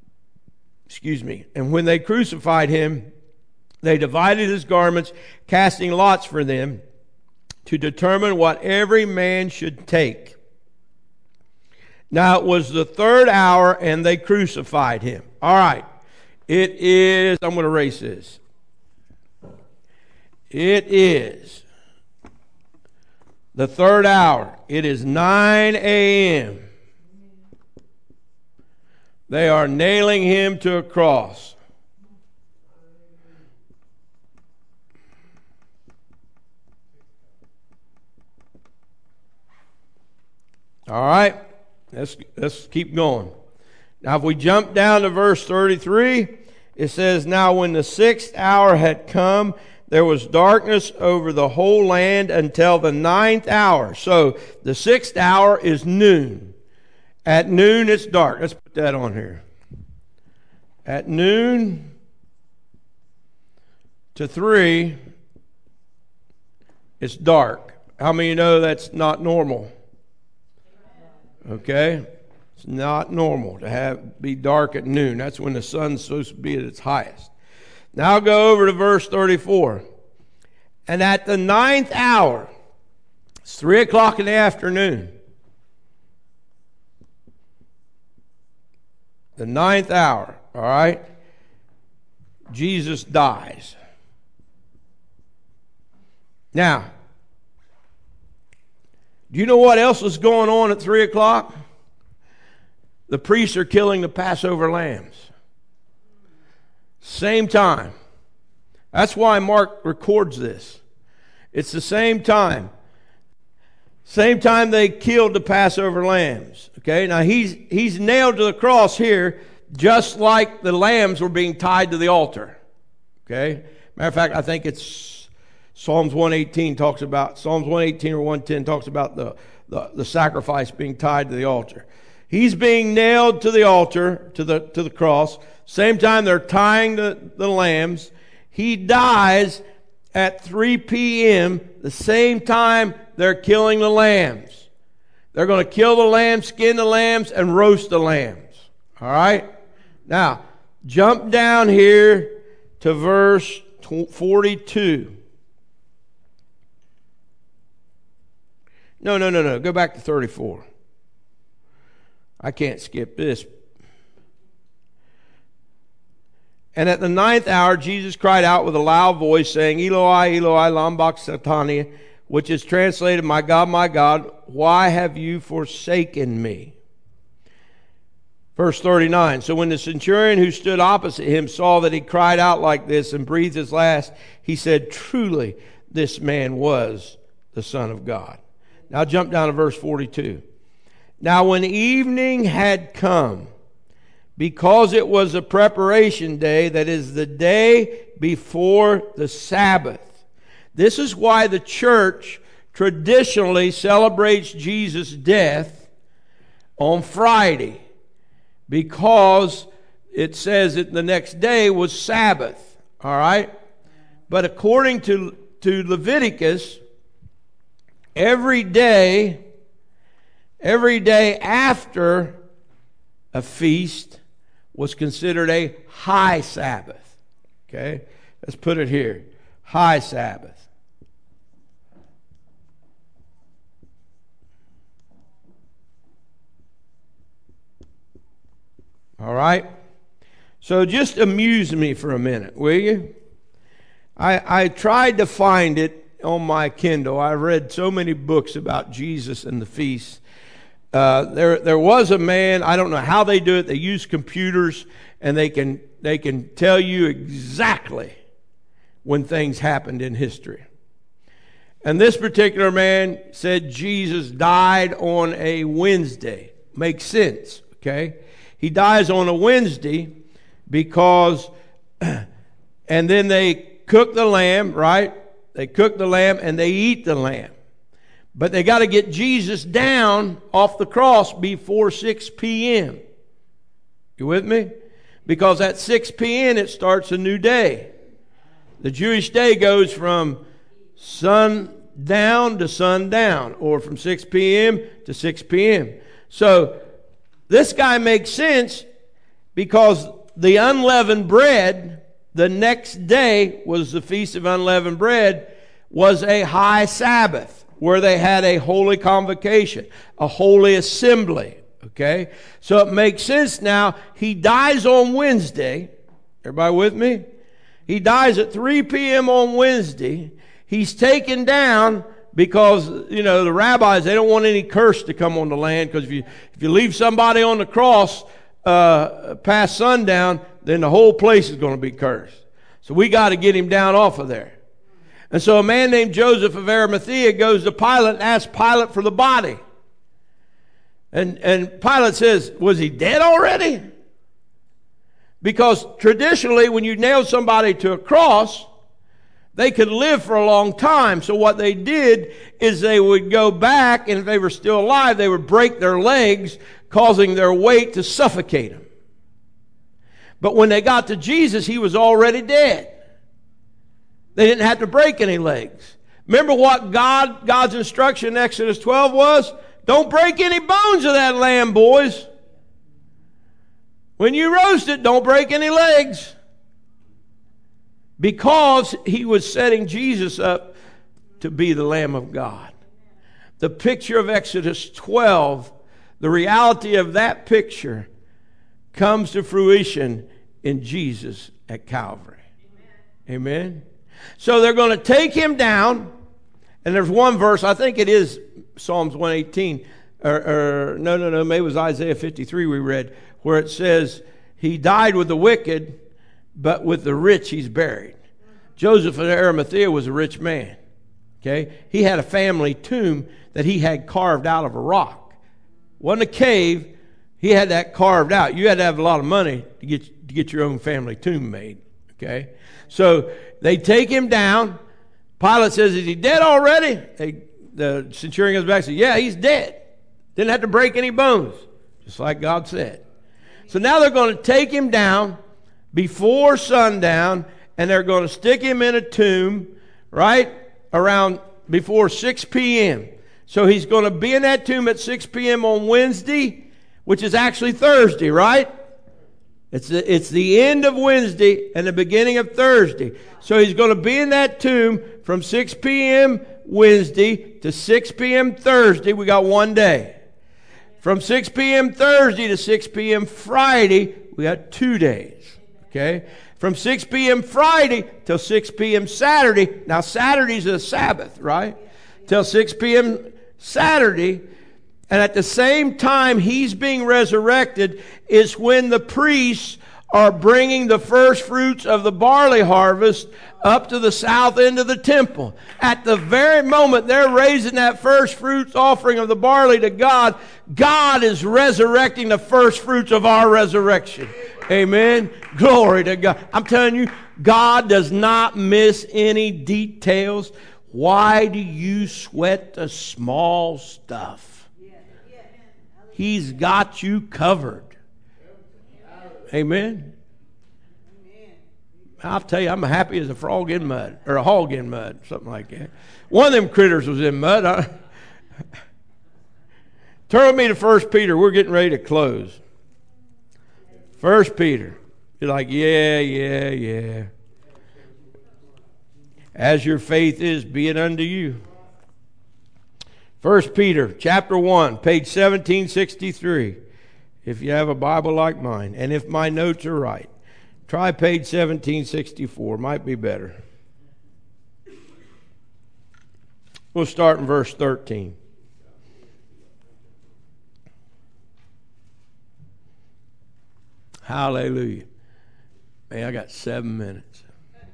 [SPEAKER 1] And when they crucified him, they divided his garments, casting lots for them to determine what every man should take. Now it was the third hour, and they crucified him. All right. It is, I'm going to erase this. It is the third hour. It is 9 a.m. They are nailing him to a cross. All right, let's keep going. Now, if we jump down to verse 33, it says, now when the 6th hour had come, there was darkness over the whole land until the 9th hour. So the 6th hour is noon. At noon, it's dark. Let's put that on here. At noon to 3, it's dark. How many know that's not normal? Okay? It's not normal to be dark at noon. That's when the sun's supposed to be at its highest. Now go over to verse 34. And at the 9th hour, it's 3 o'clock in the afternoon. The 9th hour, all right? Jesus dies. Now, do you know what else is going on at 3 o'clock? The priests are killing the Passover lambs. Same time. That's why Mark records this. It's the same time. Same time they killed the Passover lambs. Okay, now he's nailed to the cross here, just like the lambs were being tied to the altar. Okay, matter of fact, I think it's Psalms 118 or 110 talks about the sacrifice being tied to the altar. He's being nailed to the altar, to the cross. Same time they're tying the lambs. He dies at 3 p.m., the same time they're killing the lambs. They're going to kill the lambs, skin the lambs, and roast the lambs. All right? Now, jump down here to verse 42. No. Go back to 34. I can't skip this. And at the 9th hour, Jesus cried out with a loud voice, saying, Eloi, Eloi, lama sabachthani, which is translated, my God, why have you forsaken me? Verse 39, so when the centurion who stood opposite him saw that he cried out like this and breathed his last, he said, truly, this man was the Son of God. Now jump down to verse 42. Now when evening had come, because it was a preparation day, that is the day before the Sabbath. This is why the church traditionally celebrates Jesus' death on Friday, because it says that the next day was Sabbath. All right? But according to Leviticus, every day after a feast was considered a high Sabbath. Okay? Let's put it here. High Sabbath. All right? So just amuse me for a minute, will you? I tried to find it on my Kindle. I read so many books about Jesus and the feasts. There was a man, I don't know how they do it, they use computers and they can tell you exactly when things happened in history. And this particular man said Jesus died on a Wednesday. Makes sense, okay? He dies on a Wednesday because, and then they cook the lamb, right? They cook the lamb and they eat the lamb. But they got to get Jesus down off the cross before 6 p.m. You with me? Because at 6 p.m. it starts a new day. The Jewish day goes from sundown to sundown, or from 6 p.m. to 6 p.m. So this guy makes sense because the unleavened bread, the next day was the Feast of Unleavened Bread, was a high Sabbath, where they had a holy convocation, a holy assembly. Okay? So it makes sense now. He dies on Wednesday. Everybody with me? He dies at 3 p.m. on Wednesday. He's taken down because, the rabbis, they don't want any curse to come on the land, because if you leave somebody on the cross past sundown, then the whole place is going to be cursed. So we got to get him down off of there. And so a man named Joseph of Arimathea goes to Pilate and asks Pilate for the body. And Pilate says, was he dead already? Because traditionally, when you nailed somebody to a cross, they could live for a long time. So what they did is they would go back, and if they were still alive, they would break their legs, causing their weight to suffocate them. But when they got to Jesus, he was already dead. They didn't have to break any legs. Remember what God's instruction in Exodus 12 was? Don't break any bones of that lamb, boys. When you roast it, don't break any legs. Because he was setting Jesus up to be the Lamb of God. The picture of Exodus 12, the reality of that picture comes to fruition in Jesus at Calvary. Amen. So they're going to take him down, and there's one verse, I think it is Psalms 118, no, maybe it was Isaiah 53 we read, where it says, he died with the wicked, but with the rich he's buried. Joseph of Arimathea was a rich man. Okay? He had a family tomb that he had carved out of a rock. Wasn't a cave. He had that carved out. You had to have a lot of money to get your own family tomb made. Okay? So they take him down. Pilate says, is he dead already? The centurion goes back and says, yeah, he's dead. Didn't have to break any bones. Just like God said. So now they're going to take him down before sundown, and they're going to stick him in a tomb right around before 6 p.m. So he's going to be in that tomb at 6 p.m. on Wednesday, which is actually Thursday, right? It's the end of Wednesday and the beginning of Thursday. So he's going to be in that tomb from 6 p.m. Wednesday to 6 p.m. Thursday. We got one day. From 6 p.m. Thursday to 6 p.m. Friday, we got 2 days. Okay? From 6 p.m. Friday till 6 p.m. Saturday. Now, Saturday's a Sabbath, right? Till 6 p.m. Saturday. And at the same time he's being resurrected is when the priests are bringing the first fruits of the barley harvest up to the south end of the temple. At the very moment they're raising that first fruits offering of the barley to God, God is resurrecting the first fruits of our resurrection. Amen. Glory to God. I'm telling you, God does not miss any details. Why do you sweat the small stuff? He's got you covered. Amen. I'll tell you, I'm happy as a frog in mud, or a hog in mud, something like that. One of them critters was in mud. Turn with me to 1 Peter. We're getting ready to close. 1 Peter. You're like, yeah. As your faith is, be it unto you. 1 Peter chapter 1, page 1763. If you have a Bible like mine, and if my notes are right, try page 1764. Might be better. We'll start in verse 13. Hallelujah. Man, I got 7 minutes.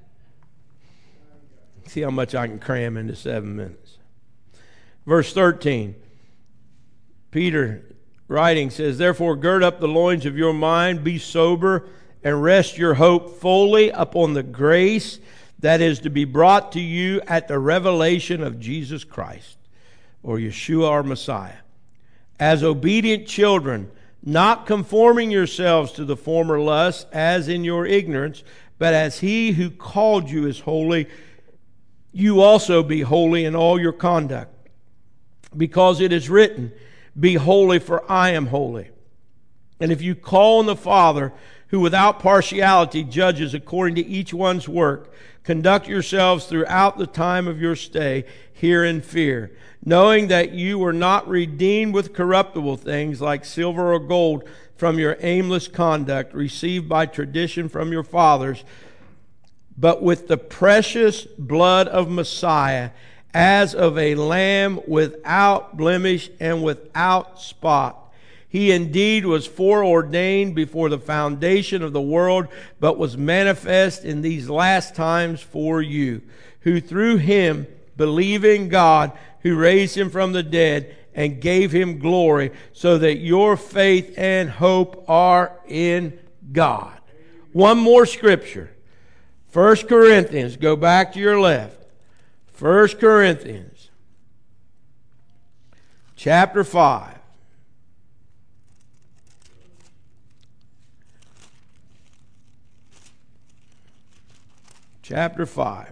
[SPEAKER 1] See how much I can cram into 7 minutes. Verse 13. Peter writing says, therefore gird up the loins of your mind, be sober, and rest your hope fully upon the grace that is to be brought to you at the revelation of Jesus Christ, or Yeshua our Messiah. As obedient children, not conforming yourselves to the former lusts as in your ignorance, but as he who called you is holy, you also be holy in all your conduct. Because it is written, be holy, for I am holy. And if you call on the Father, who without partiality judges according to each one's work, conduct yourselves throughout the time of your stay here in fear, knowing that you were not redeemed with corruptible things like silver or gold from your aimless conduct received by tradition from your fathers, but with the precious blood of Messiah, as of a lamb without blemish and without spot. He indeed was foreordained before the foundation of the world, but was manifest in these last times for you, who through him believe in God, who raised him from the dead and gave him glory, so that your faith and hope are in God. One more scripture. 1 Corinthians. Go back to your left. 1 Corinthians. Chapter 5. Chapter 5.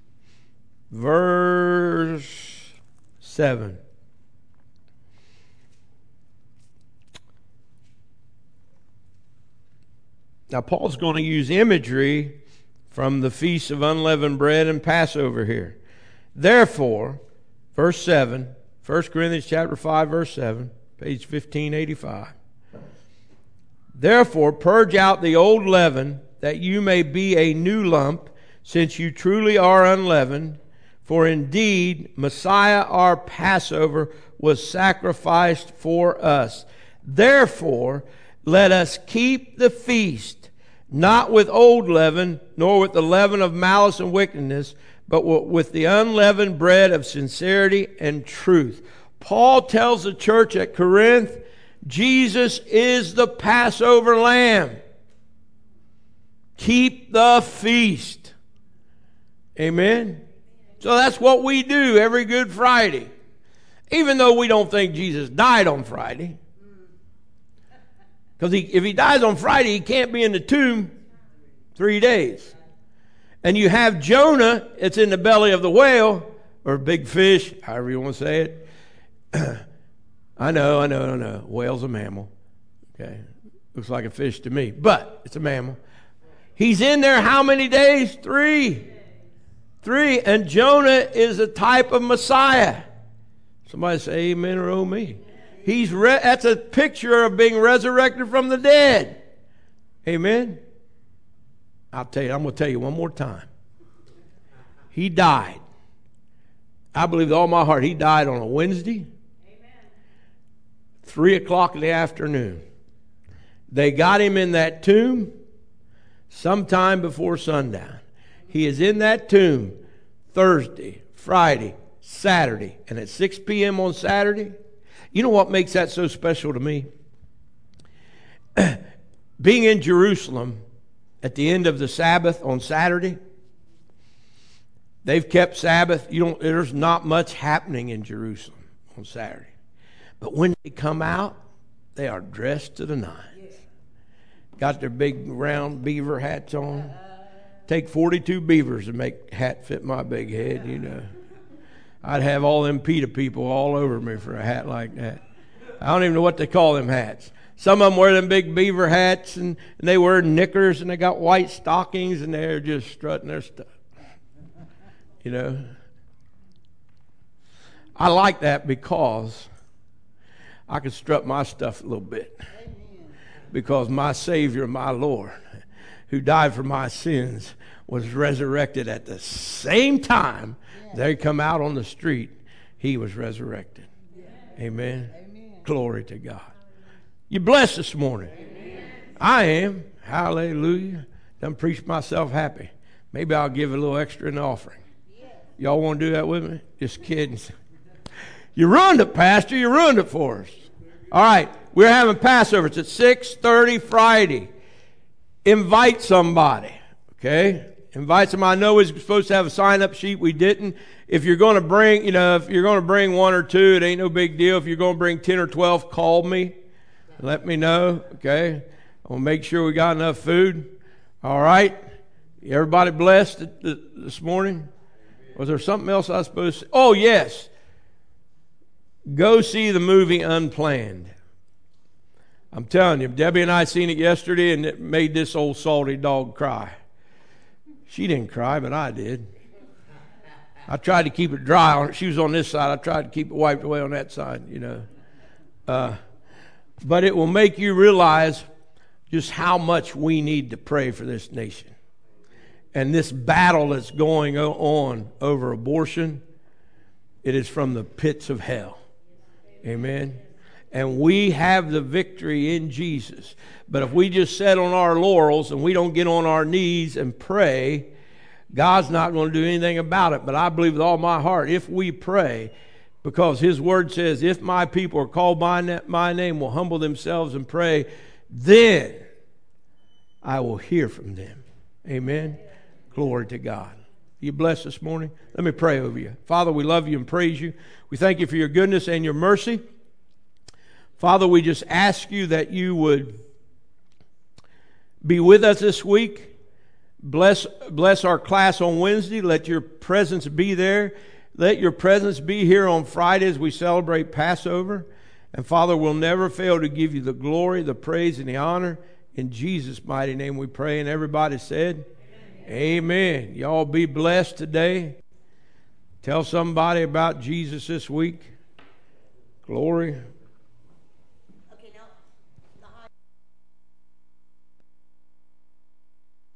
[SPEAKER 1] Verse 7. Now, Paul's going to use imagery from the Feast of Unleavened Bread and Passover here. Therefore, verse 7, 1 Corinthians chapter 5, verse 7, page 1585. Therefore, purge out the old leaven, that you may be a new lump, since you truly are unleavened. For indeed, Messiah our Passover was sacrificed for us. Therefore, let us keep the feast, not with old leaven, nor with the leaven of malice and wickedness, but with the unleavened bread of sincerity and truth. Paul tells the church at Corinth, Jesus is the Passover lamb. Keep the feast. Amen? So that's what we do every Good Friday. Even though we don't think Jesus died on Friday. Because if he dies on Friday, he can't be in the tomb 3 days. And you have Jonah, it's in the belly of the whale, or big fish, however you want to say it. I know. Whale's a mammal. Okay. Looks like a fish to me, but it's a mammal. He's in there how many days? 3. 3. And Jonah is a type of Messiah. Somebody say amen or oh me. That's a picture of being resurrected from the dead. Amen. I'm going to tell you one more time. He died. I believe with all my heart, he died on a Wednesday. Amen. 3 o'clock in the afternoon. They got him in that tomb sometime before sundown. He is in that tomb Thursday, Friday, Saturday, and at 6 p.m. on Saturday. You know what makes that so special to me? Being in Jerusalem at the end of the Sabbath on Saturday, they've kept Sabbath. There's not much happening in Jerusalem on Saturday. But when they come out, they are dressed to the nines. Got their big round beaver hats on. Take 42 beavers to make a hat fit my big head, you know. I'd have all them PETA people all over me for a hat like that. I don't even know what they call them hats. Some of them wear them big beaver hats, and they wear knickers, and they got white stockings, and they're just strutting their stuff. You know. I like that because I can strut my stuff a little bit. Because my Savior, my Lord, who died for my sins, was resurrected at the same time they come out on the street. He was resurrected. Amen. Glory to God. You blessed this morning. Amen. I am. Hallelujah. Done preached myself happy. Maybe I'll give a little extra in the offering. Y'all want to do that with me? Just kidding. You ruined it, Pastor. You ruined it for us. All right. We're having Passover. It's at 6:30 Friday. Invite somebody. Okay? Invite somebody. I know we're supposed to have a sign-up sheet. We didn't. If you're going to bring, if you're going to bring 1 or 2, it ain't no big deal. If you're going to bring 10 or 12, call me. Let me know. Okay? I'll make sure we got enough food. All right? Everybody blessed this morning? Was there something else I was supposed to say? Oh, yes. Go see the movie Unplanned. I'm telling you, Debbie and I seen it yesterday, and it made this old salty dog cry. She didn't cry, but I did. I tried to keep it dry on it. She was on this side. I tried to keep it wiped away on that side, But it will make you realize just how much we need to pray for this nation. And this battle that's going on over abortion, it is from the pits of hell. Amen. And we have the victory in Jesus. But if we just sit on our laurels and we don't get on our knees and pray, God's not going to do anything about it. But I believe with all my heart, if we pray, because His Word says, if my people are called by my name, will humble themselves and pray, then I will hear from them. Amen. Glory to God. You blessed this morning? Let me pray over you. Father, we love you and praise you. We thank you for your goodness and your mercy. Father, we just ask you that you would be with us this week. Bless our class on Wednesday. Let your presence be there. Let your presence be here on Friday as we celebrate Passover. And Father, we'll never fail to give you the glory, the praise, and the honor. In Jesus' mighty name we pray. And everybody said, Amen. Y'all be blessed today. Tell somebody about Jesus this week. Glory.